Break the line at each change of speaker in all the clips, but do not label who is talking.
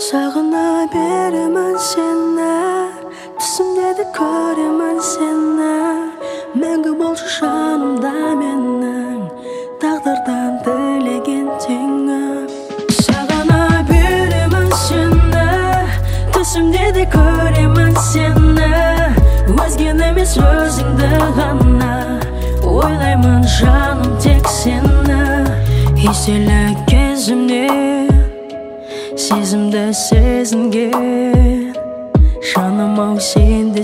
Сағына беремін сені, түсімде де көремін сені. Мәңгі болшы жанымда менің, тағдырдан тілеген теңім. Сағына беремін сені, түсімде де көремін сені. Өзгені емес өзіңді ғана ойлаймын жаным, тек сені. Еселі кезімде сезімді сезінген, жаным ау сенде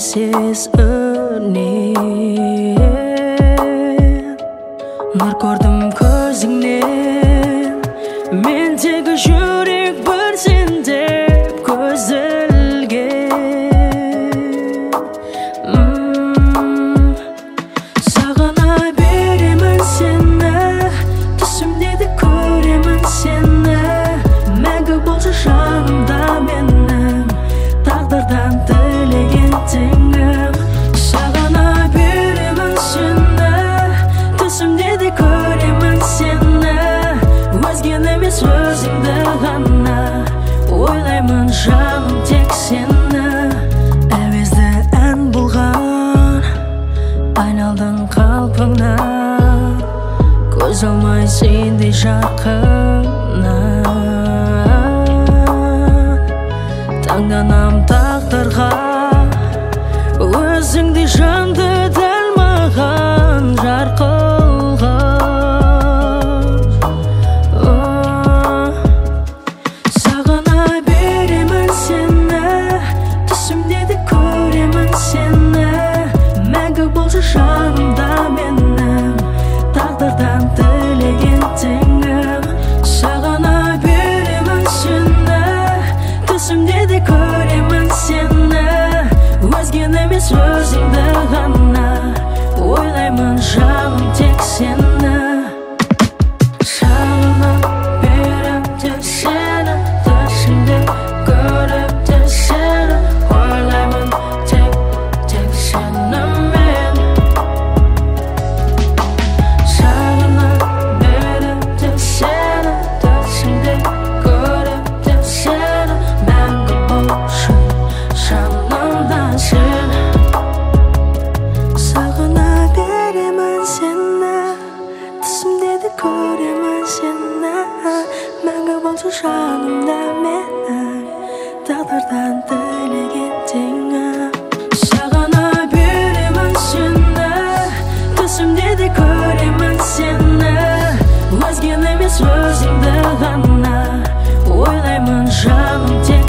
сезінен. Нұр көрдім көзіңнен, мендегі жүрек бір сен деп көзілген. Сағына беремін сені, түсімде де көремін сені. Мәңгі болшы жанымда менің, тағдырдан тілеген теңім. Сағына беремін сені, түсімде де көремін сені. Өзгені емес өзіңді ғана ойлаймын жаным, тек сені. Әуезді ән болған, айналдың қалпыңнан, көз алмай сендей жақыннан. Таңданам тағдырға, өзіңдей жанды дәл маған жар қылған. Сағына беремін сені, түсімде де көремін сені. Мәңгі болшы жанымда менің, тағдырдан тілеген теңім. Сағына беремін сені, түсімде де көремін сені. Өзгені емес өзіңді ғана ойлаймын жаным, тек сені. Сағына берем тек сені, түсімде көріп те сені. Ойлаймын тек сені мен. Сағына берем тек сені, түсімде көріп те сені. Мәңгі болшы жанымда сен. Сағына беремін сені, түсімде де көремін сені. Мәңгі болшы жанымда менің, тағдырдан тілеген теңім. Сағына беремін сені, түсімде де көремін сені. Өзгені емес өзіңді ғана ойлаймын жаным, тек